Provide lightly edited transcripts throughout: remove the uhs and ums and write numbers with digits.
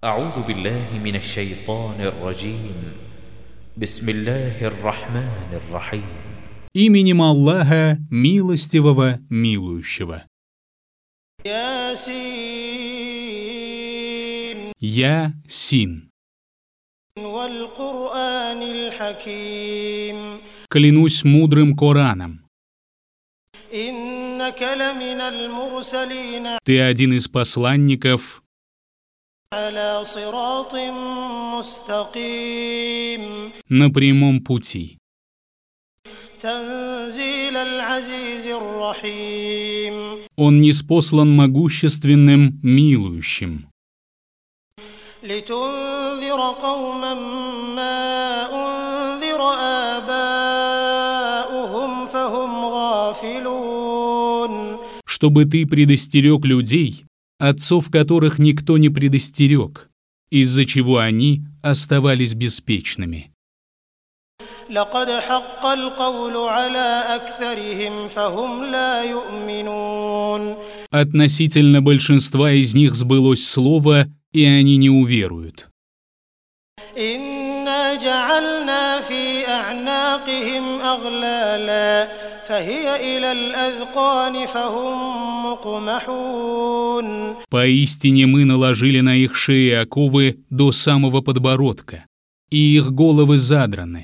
أعوذ بالله من الشيطان الرجيم بسم الله الرحمن الرحيم Именем Аллаха, милостивого, милующего. ياسين Ясин. والقرآن الحكيم Клянусь мудрым Кораном. إنك لمن المرسلين Ты один из посланников على صراط مستقيم на прямом пути. تنزيل العزيز الرحيم Он ниспослан могущественным, милующим, لتنذر قوما ما أنذر آباؤهم فهم غافلون чтобы ты предостерег людей, отцов которых никто не предостерег, из-за чего они оставались беспечными. لقد حق القول على أكثرهم فهم لا يؤمنون Относительно большинства из них сбылось слово, и они не уверуют. إنا جعلنا في أعناقهم أغلالا فهي إلى الأذقان فهم مقمحون Поистине мы наложили на их шеи оковы до самого подбородка, и их головы задраны.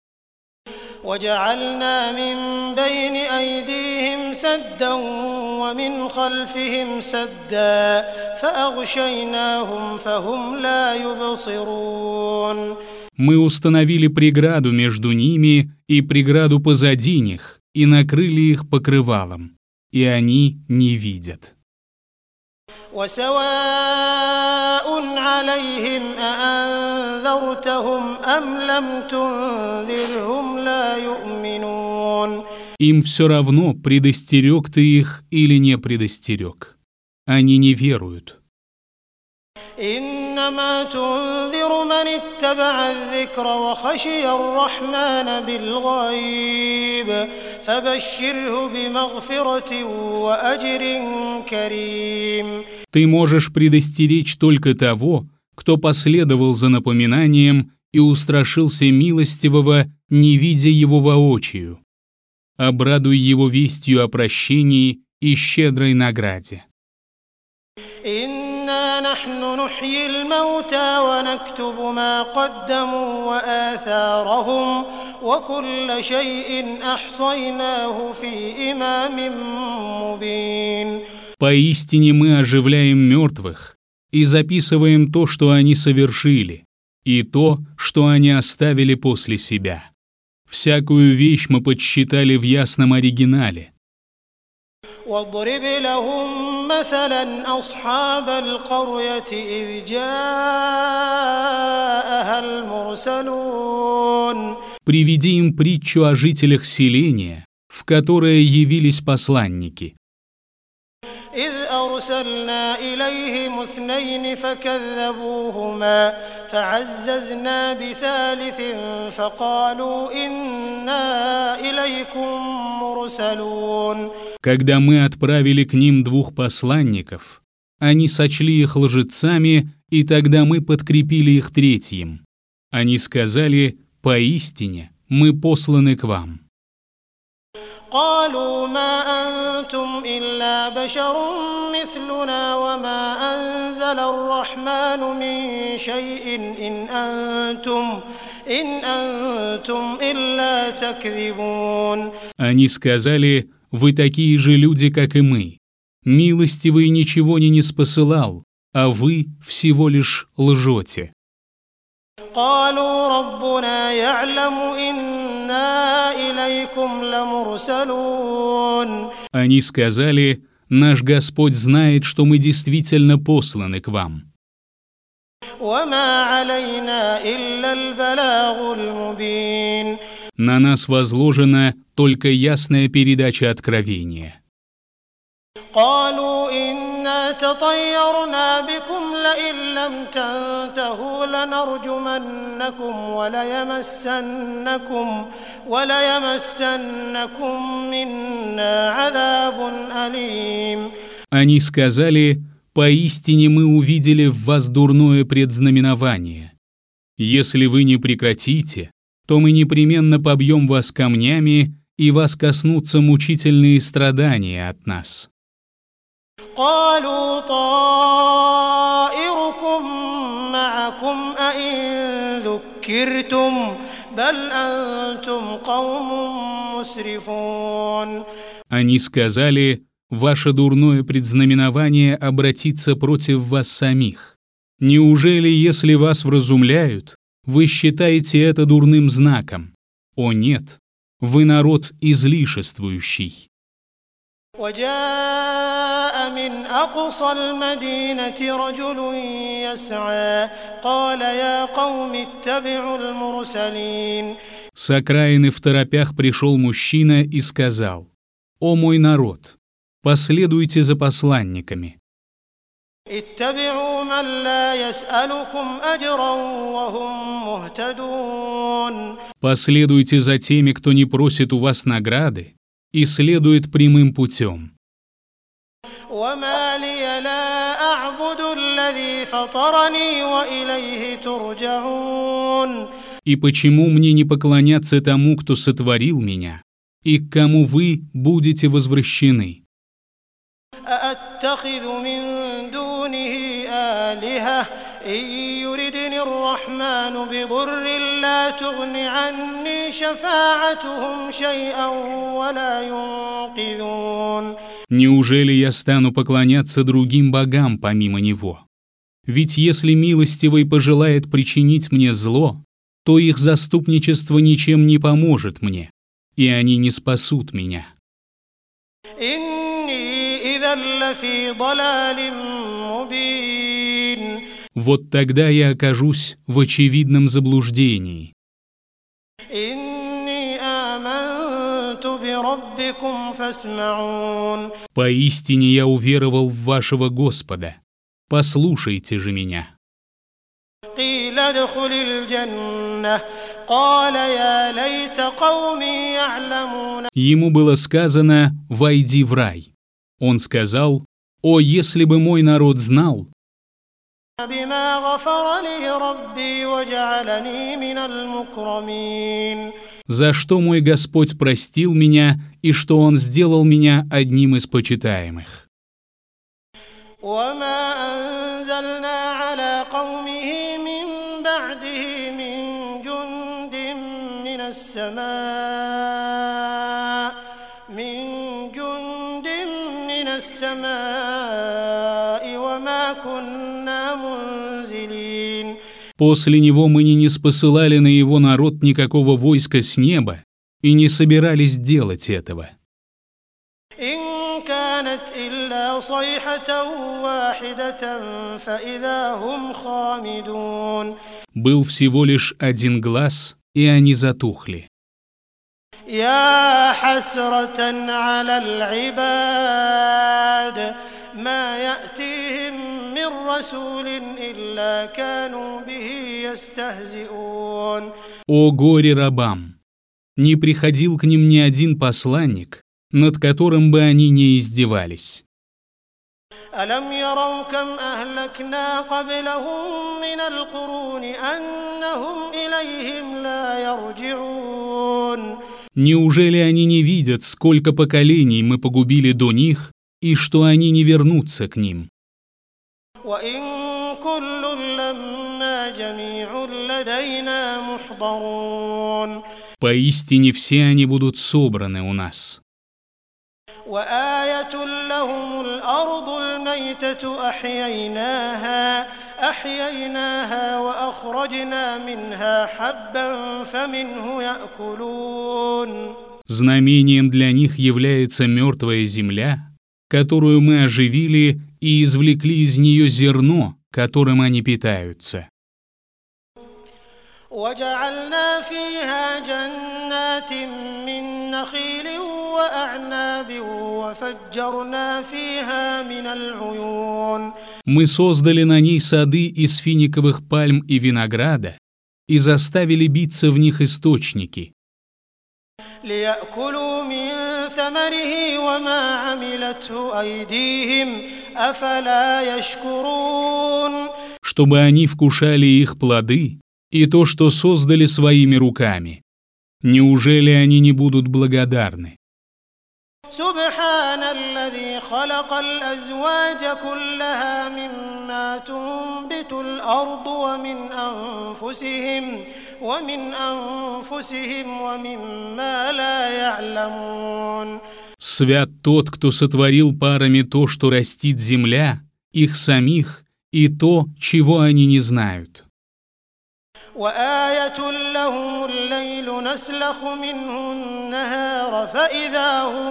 وجعلنا من بين أيديهم سدا ومن خلفهم سدا فأغشيناهم فهم لا يبصرون Мы установили преграду между ними и преграду позади них, и накрыли их покрывалом, и они не видят. وسواء عليهم أأنذرتهم أم لم تنذرهم لا يؤمنون Им все равно, предостерег ты их или не предостерег. Они не веруют. إنما تنذر من اتبع الذكر وخشي الرحمن بالغيب فبشره بمغفرة وأجر كريم Ты можешь предостеречь только того, кто последовал за напоминанием и устрашился милостивого, не видя его воочию. Обрадуй его вестью о прощении и щедрой награде. إنا نحن نحيي الموتى ونكتب ما قدموا وآثارهم وكل شيء أحصيناه في إمام مبين Поистине мы оживляем мертвых и записываем то, что они совершили, и то, что они оставили после себя. Всякую вещь мы подсчитали в ясном оригинале. واضرب لهم مثلا أصحاب القرية إذ جاءها المرسلون Приведи им притчу о жителях селения, в которое явились посланники. إذ أرسلنا إليهم اثنين فكذبوهما فعززنا بثالث فقالوا إنا إليكم مرسلون Когда мы отправили к ним двух посланников, они сочли их лжецами, и тогда мы подкрепили их третьим. Они сказали: «Поистине, мы посланы к вам». قالوا ما أنتم إلا بشر مثلنا وما أنزل الرحمن من شيء إن أنتم إلا تكذبون Они сказали: «Вы такие же люди, как и мы. Милостивый ничего не ниспосылал, а вы всего лишь лжете». قالوا ربنا يعلم إنا إليكم لمرسلون Они сказали: «Наш Господь знает, что мы действительно посланы к вам». وما علينا إلا البلاغ المبين На нас возложена только ясная передача откровения. قالوا إنا تطيرنا بكم لئن لم تنتهوا لنرجمنكم وليمسنكم منا عذاب أليم Они сказали: поистине мы увидели в вас дурное предзнаменование. Если вы не прекратите, то мы непременно побьем вас камнями, и вас коснутся мучительные страдания от нас». قالوا طائركم معكم أئن ذكرتم بل أنتم قوم مسرفون. Они сказали: «Ваше дурное предзнаменование обратится против вас самих. Неужели, если вас вразумляют, вы считаете это дурным знаком? О нет, вы народ излишествующий». وجاء من أقصى المدينة رجل يسعى قال يا قوم اتبعوا المرسلين. С окраины второпях пришел мужчина и сказал: «О мой народ, последуйте за посланниками». اتبعوا من لا يسألكم أجرا وهم مهتدون. Последуйте за теми, кто не просит у вас награды и следует прямым путем. وما لي لا أعبد الذي فطرني وإليه ترجعون. И почему мне не поклоняться тому, кто сотворил меня, и к кому вы будете возвращены? أأتخذ من دونه آلهة إن يردني الرحمن بضر لا تغن عني شفاعتهم شيئا ولا ينقذون. Неужели я стану поклоняться другим богам помимо него? Ведь если милостивый пожелает причинить мне зло, то их заступничество ничем не поможет мне, и они не спасут меня. Вот тогда я окажусь в очевидном заблуждении. Поистине я уверовал в вашего Господа. Послушайте же меня. Ему было сказано: «Войди в рай». Он сказал: «О, если бы мой народ знал, за что мой Господь простил меня и что Он сделал меня одним из почитаемых». После него мы не ниспосылали на его народ никакого войска с неба и не собирались делать этого. Был всего лишь один глас, и они затухли. يا حسرة على العباد ما يأتيهم من رسول إلا كانوا به يستهزئون. О горе рабам! Не приходил к ним ни один посланник, над которым бы они не издевались. ألم يروا كم أهلكنا قبلهم من القرون أنهم إليهم لا يرجعون. Неужели они не видят, сколько поколений мы погубили до них, и что они не вернутся к ним? Поистине все они будут собраны у нас. أحييناها وأخرجنا منها حبا فمنه يأكلون. Знамением для них является мертвая земля, которую мы оживили и извлекли из нее зерно, которым они питаются. وجعلنا فيها جنات من نخيل وأعناب وفجرنا فيها من العيون. Мы создали на ней сады из финиковых пальм и винограда и заставили биться в них источники. ليأكلوا من ثمره وما عملته أيديهم أفلا يشكرون чтобы они вкушали их плоды и то, что создали своими руками. Неужели они не будут благодарны? سبحان الذي خلق الأزواج كلها مما تنبت الأرض ومن أنفسهم ومما لا يعلمون. Свят тот, кто сотворил парами то, что растит земля, их самих и то, чего они не знают. وآية لهم الليل نسلخ منه النهار فإذا هم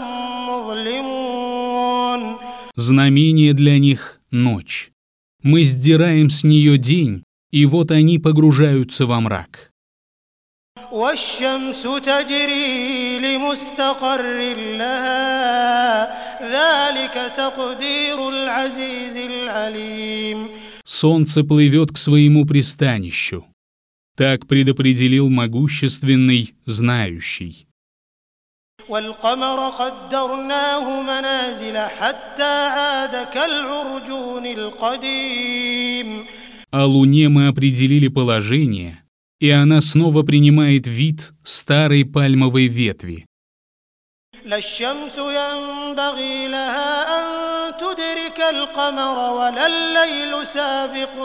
مظلمون. Знамение для них — ночь. Мы сдираем с нее день, и вот они погружаются во мрак. والشمس تجري لمستقر لها ذلك تقدير العزيز العليم. Солнце плывет к своему пристанищу. Так предопределил могущественный, знающий. والقمر قدرناه منازل حتى عاد كالعرجون القديم. О Луне мы определили положение, и она снова принимает вид старой пальмовой ветви. لا الشمس ينبغي لها أن تدرك القمر ولا الليل سابق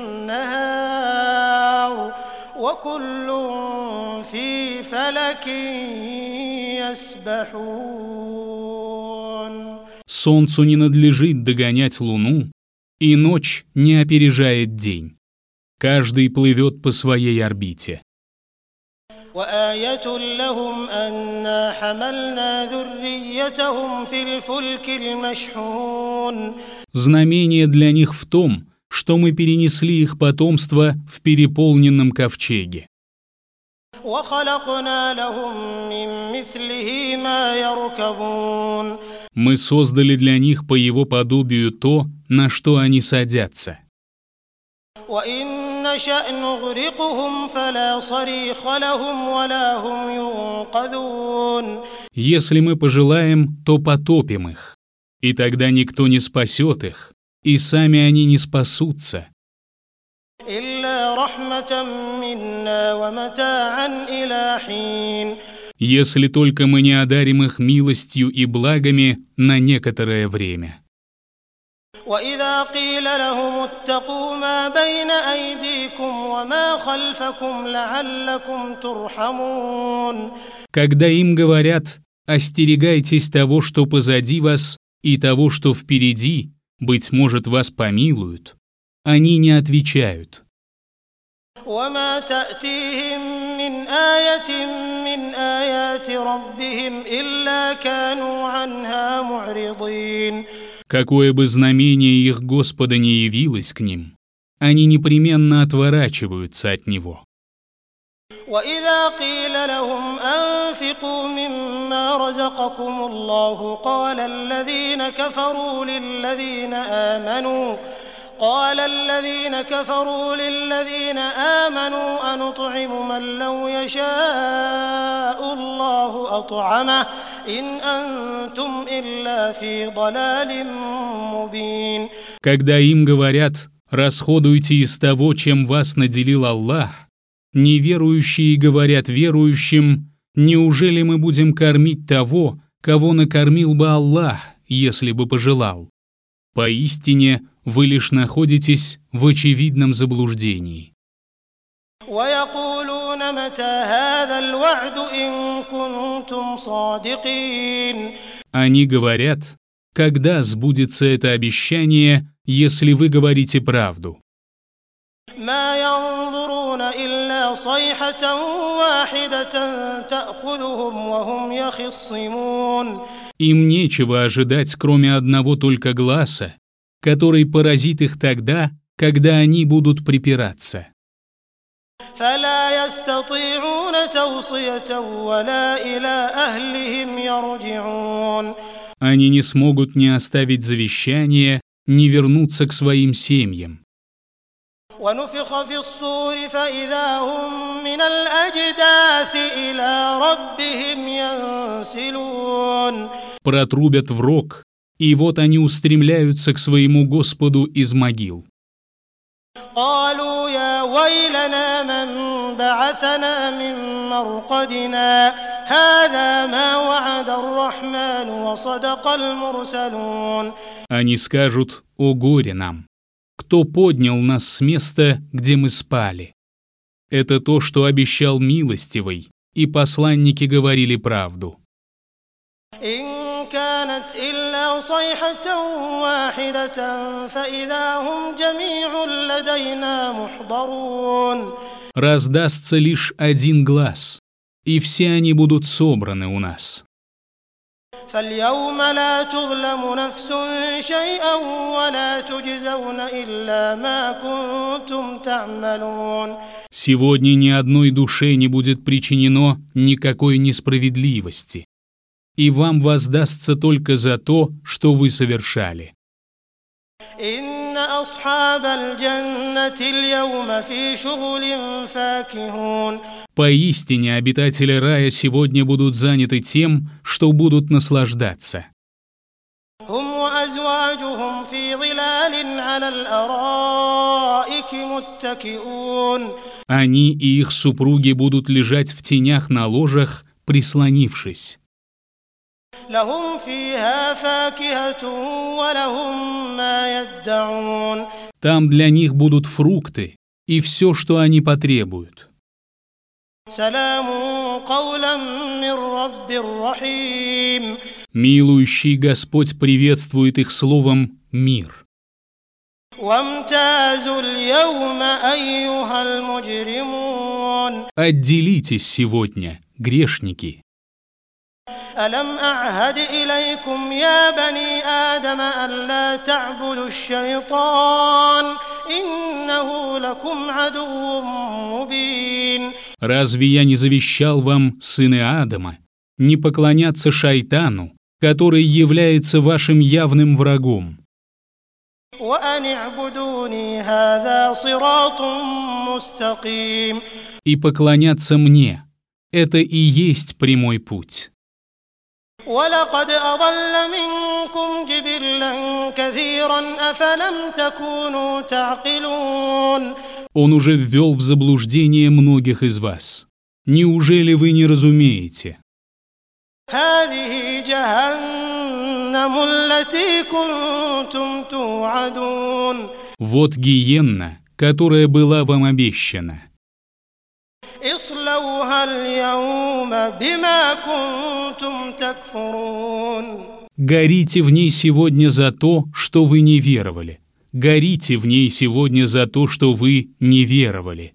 النهار وكل في فلك يسبحون. Солнцу не надлежит догонять Луну, и ночь не опережает день. Каждый плывет по своей орбите. وآية لهم أنا حملنا ذريتهم في الفلك المشحون. Знамение для них в том, что мы перенесли их потомство в переполненном ковчеге. وخلقنا لهم من مثله ما يركبون. Мы создали для них по его подобию то, на что они садятся. وإن نشأ نغرقهم فلا صريخ لهم ولا هم ينقذون. Если мы пожелаем, то потопим их, и тогда никто не спасет их, и сами они не спасутся. إلا رحمة منا ومتاعا إلى حين. Если только мы не одарим их милостью и благами на некоторое время. وإذا قيل لهم اتقوا ما بين أيديكم وما خلفكم لعلكم ترحمون. Когда им говорят: остерегайтесь того, что позади вас, и того, что впереди, быть может, вас помилуют, они не отвечают. وما تأتيهم من آية من آيات ربهم إلا كانوا عنها معرضين. Какое бы знамение их Господа не явилось к ним, они непременно отворачиваются от него. وإذا قيل لهم أنفقوا مما رزقكم الله قال الذين كفروا للذين آمنوا أنطعم من لو يشاء الله أطعمه إن أنتم إلا في ضلال مبين. Когда им говорят: расходуйте из того, чем вас наделил Аллах, неверующие говорят верующим: неужели мы будем кормить того, кого накормил бы Аллах, если бы пожелал? Поистине, вы лишь находитесь в очевидном заблуждении. ويقولون متى هذا الوعد إن كنتم صادقين. Они говорят: когда сбудется это обещание, если вы говорите правду? ما ينظرون إلا صيحة واحدة تأخذهم وهم يخصمون. Им нечего ожидать, кроме одного только гласа, который поразит их тогда, когда они будут припираться. فلا يستطيعون توصية ولا إلى أهلهم يرجعون. Они не смогут ни оставить завещание, ни вернуться к своим семьям. ونفخ في الصور فإذا هم من الأجداث إلى ربهم ينسلون. Протрубят в рог, И вот они устремляются к своему Господу из могил. قالوا يا ويلنا من بعثنا من مرقدنا هذا ما وعد الرحمن وصدق المرسلون. Они скажут: «О горе нам! Кто поднял нас с места, где мы спали? Это то, что обещал милостивый, и посланники говорили правду». إن كانت إلا صيحة واحدة فإذا هم جميع لدينا محضرون. Раздастся лишь один глас, и все они будут собраны у нас. فاليوم لا تظلم نفس شيئا ولا تجزون إلا ما كنتم تعملون. Сегодня ни одной душе не будет причинено никакой несправедливости, и вам воздастся только за то, что вы совершали. إن أصحاب الجنة اليوم في شغل فاكهون. Поистине обитатели рая сегодня будут заняты тем, что будут наслаждаться. هم وأزواجهم في ظلال على الأرائك متكئون. Они и их супруги будут лежать в тенях на ложах, прислонившись. لهم فيها فاكهة ولهم ما يدعون. Там для них будут фрукты и все, что они потребуют. سلام قولا من رب رحيم. Милующий Господь приветствует их словом «мир». وامتازوا اليوم أيها المجرمون. Отделитесь сегодня, грешники. ألم أعهد إليكم يا بني آدم ألا تعبدوا الشيطان إنه لكم عدو مبين. Разве я не завещал вам, сыны Адама, не поклоняться шайтану, который является вашим явным врагом? وأن اعبدوني هذا صراط مستقيم. И поклоняться мне – это и есть прямой путь. ولقد أضل منكم جبلا كثيرا أفلم تكونوا تعقلون. Он уже ввел в заблуждение многих из вас. Неужели вы не разумеете? هذه جهنم التي كنتم توعدون. Вот гиенна, которая была вам обещана. اصلوها اليوم بما كنتم تكفرون. Горите в ней сегодня за то, что вы не веровали. Горите в ней сегодня за то, что вы не веровали.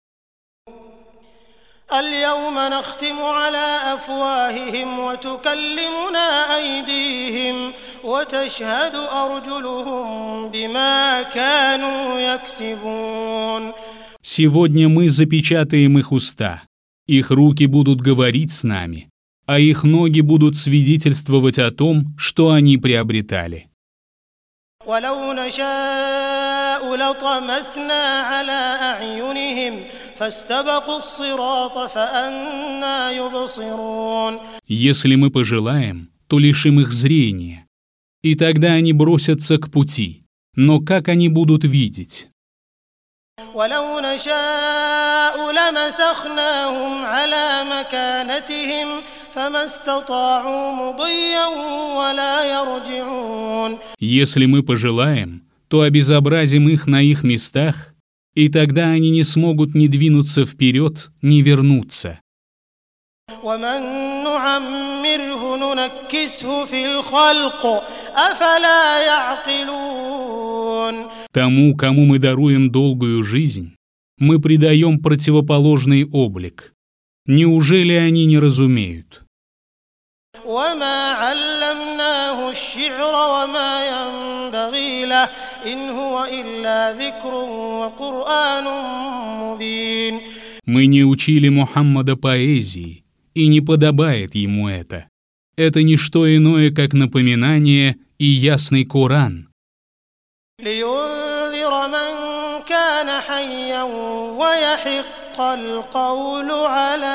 اليوم نختم على أفواههم وتكلمنا أيديهم وتشهد أرجلهم بما كانوا يكسبون. Сегодня мы запечатаем их уста, их руки будут говорить с нами, а их ноги будут свидетельствовать о том, что они приобретали. ولو نشاء لطمسنا على أعينهم فاستبقوا الصراط فأنى يبصرون. Если мы пожелаем, то лишим их зрения, и тогда они бросятся к пути, но как они будут видеть? ولو نشاء لمسخناهم على مكانتهم فما استطاعوا مضيا ولا يرجعون. Если мы пожелаем, то обезобразим их на их местах, и тогда они не смогут ни двинуться вперед, ни вернуться. ومن نعمره ننكسه في الخلق أفلا يعقلون. Тому, кому мы даруем долгую жизнь, мы придаем противоположный облик. Неужели они не разумеют? وما علمناه الشعر وما ينبغي له إن هو إلا ذكر وقرآن مبين. Мы не учили Мухаммада поэзии, и не подобает ему это. Это не что иное, как напоминание и ясный Коран. لينذر من كان حيا ويحق القول على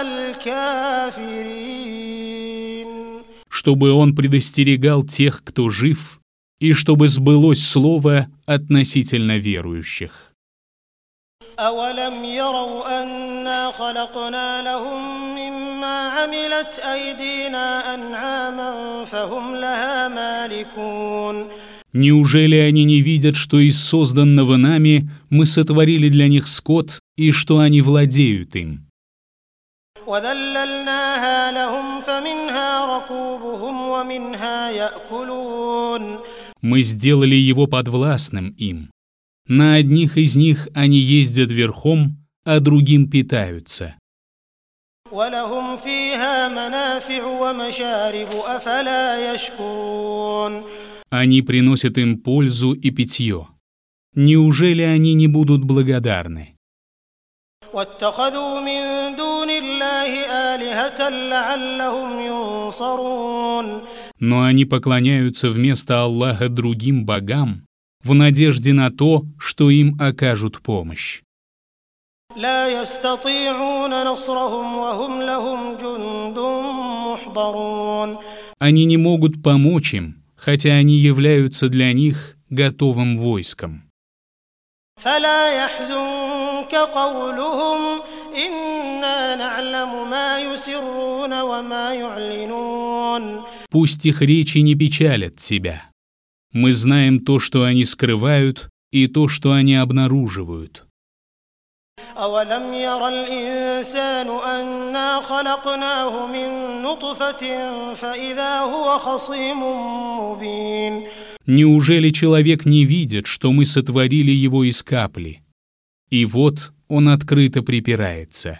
الكافرين. Чтобы он предостерегал тех, кто жив, и чтобы сбылось слово относительно верующих. أولم يروا أنا خلقنا لهم مما عملت أيدينا أنعاما فهم لها مالكون. Неужели они не видят, что из созданного нами мы сотворили для них скот и что они владеют им? وذللناها لهم فمنها ركوبهم ومنها يأكلون. Мы сделали его подвластным им. На одних из них они ездят верхом, а другим питаются. ولهم فيها منافع ومشارب أفلا يشكرون. Они приносят им пользу и питье. Неужели они не будут благодарны? واتخذوا من دون الله آلهة لعلهم ينصرون. Но они поклоняются вместо Аллаха другим богам в надежде на то, что им окажут помощь. لا يستطيعون نصرهم وهم لهم جند محضرون. Они не могут помочь им, хотя они являются для них готовым войском. فلا يحزنك قولهم إنا نعلم ما يسرون وما يعلنون. Пусть их речи не печалят тебя. Мы знаем то, что они скрывают, и то, что они обнаруживают. أولم ير الإنسان أنا خلقناه من نطفة فإذا هو خصيم مبين. Неужели человек не видит, что мы сотворили его из капли? И вот он открыто припирается.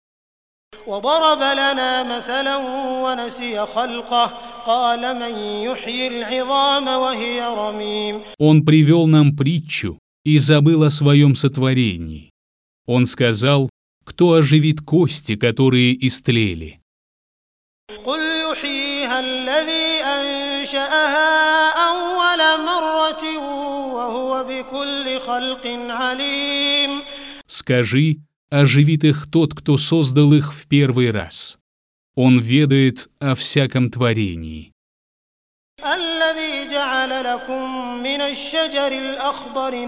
وضرب لنا مثلا ونسي خلقه قال من يحيي العظام وهي رميم. Он привел нам притчу и забыл о своем сотворении. Он сказал, кто оживит кости, которые истлели. قل يحييها الذي أنشأها أول مرة وهو بكل خلق عليم. Скажи, оживит их тот, кто создал их в первый раз. Он ведает о всяком творении. الذي جعل لكم من الشجر الأخضر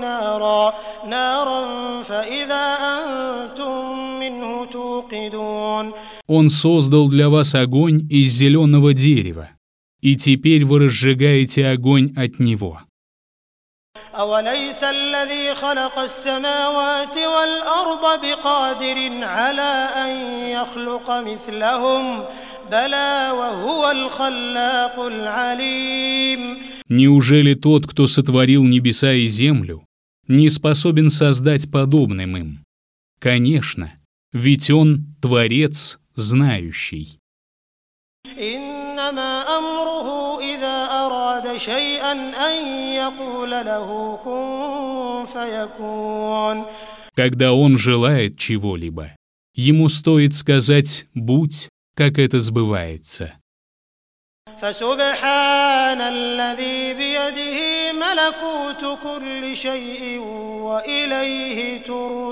نارا فإذا أنتم منه توقدون. Он создал для вас огонь из зеленого дерева, и теперь вы разжигаете огонь от него. أوليس الذي خلق السماوات والأرض بقادر على أن يخلق مثلهم بلى وهو الخلاق العليم. Неужели тот, кто сотворил небеса и землю, не способен создать подобным им? Конечно, ведь он Творец, знающий. إنما أمره إذا أراد شيئا أن يقول له كن فيكون. Когда он желает чего-либо, ему стоит сказать «будь», как это сбывается. فسبحان الذي بيده ملكوت كل شيء وإليه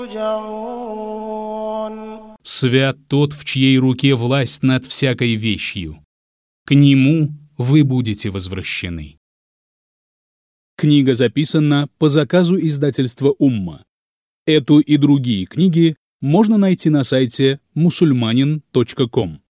ترجعون. Свят тот, в чьей руке власть над всякой вещью. К нему вы будете возвращены. Книга записана по заказу издательства «Умма». Эту и другие книги можно найти на сайте musulmanin.com.